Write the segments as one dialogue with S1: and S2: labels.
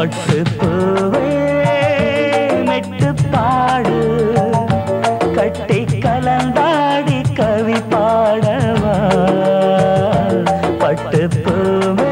S1: பட்டு பூவே மெட்டு பாடு கட்டி கலந்தாடி கவி பாடவா பட்டு பூவே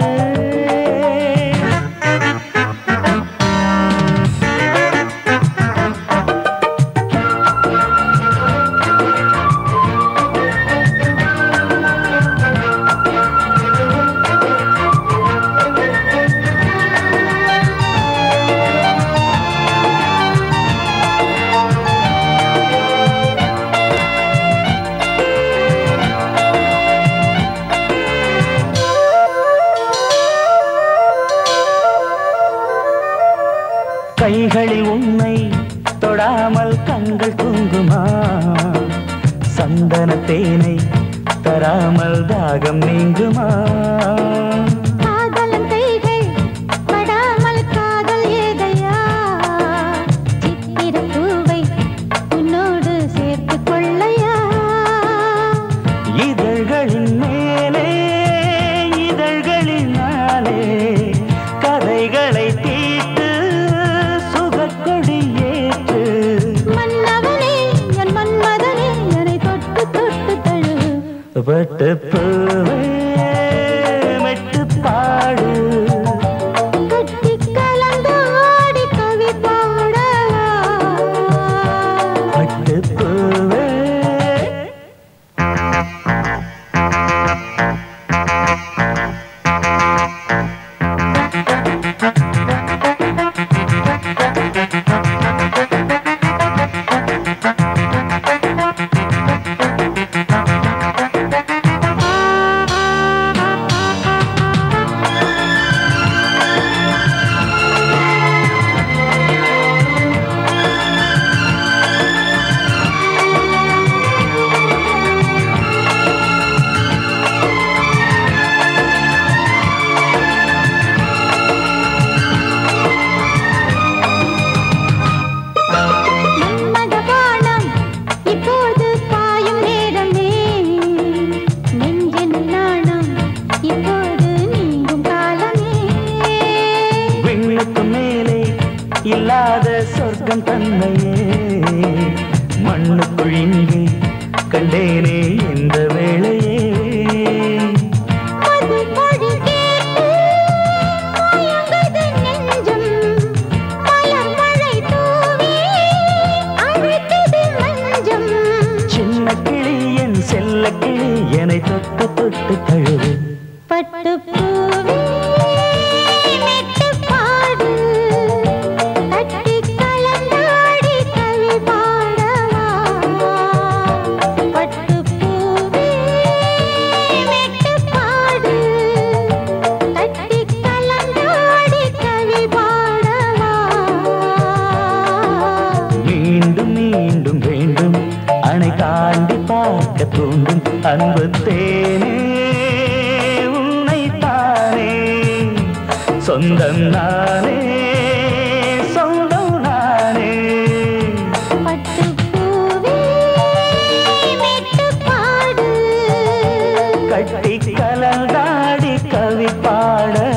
S1: கைகளில் உன்னை தொடாமல் கண்கள் தூங்குமா சந்தன தேனை தராமல் தாகம் நீங்குமா
S2: காதலன் கைகள் படாமல் காதல் ஏதையா சித்திர பூவை உன்னோடு சேர்த்து கொள்ளையா
S1: இதழ்களின் மேலே இதழ்களினாலே கதைகளை தீட்டு சுகக்கொடி ஏற்று
S2: மன்னவனே என் மன்மதனே என்னை தொட்டு தொட்டு தழு
S1: பட்டு பூவே மெட்டு பாடு
S2: கட்டி கலந்து ஆடி கவி பாடவா
S1: பட்டு பூவே இல்லாத சொர்க்கம் தன்னையே மண்ணுக்குள் இங்கே கண்டேனே இந்த வேளையே சின்ன கிளி என் செல்ல கிளி என்னை தொட்டு தொட்டு தழுவு
S2: பட்டு பூவே மெட்டு பாடு கட்டி கலந்தாடி கவி பாடவா பட்டு பூவே மெட்டு பாடு கட்டி கலந்தாடி கவி பாடவா
S1: மீண்டும் மீண்டும் வேண்டும் அணை தாண்டி பார்க்க தூண்டும் அன்பு தேனே சொந்தம் நானே சொந்தம் நானே
S2: பட்டு பூவே மெட்டு பாடு
S1: கட்டி கலந்தாடி கவி பாட